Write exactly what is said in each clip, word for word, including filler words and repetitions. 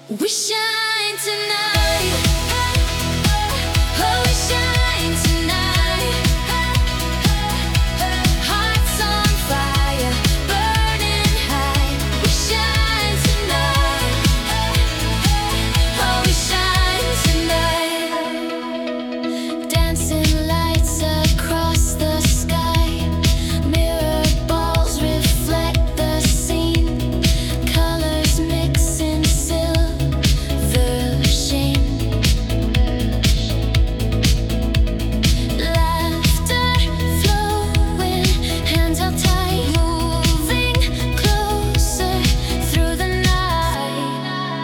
We shine tonight. Oh, we shine tonight. Hearts on fire, burning high. We shine tonight. Oh, we shine tonight. Dancing lights across the sky. Mirror balls reflect the scene. Colors mix in silver sheen. Laughter flowing, hands held tight, moving closer through the night.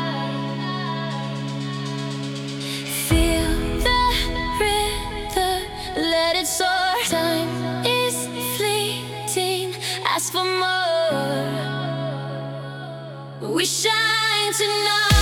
Feel the rhythm, let it soar. Time is fleeting, ask for more. We shine tonight.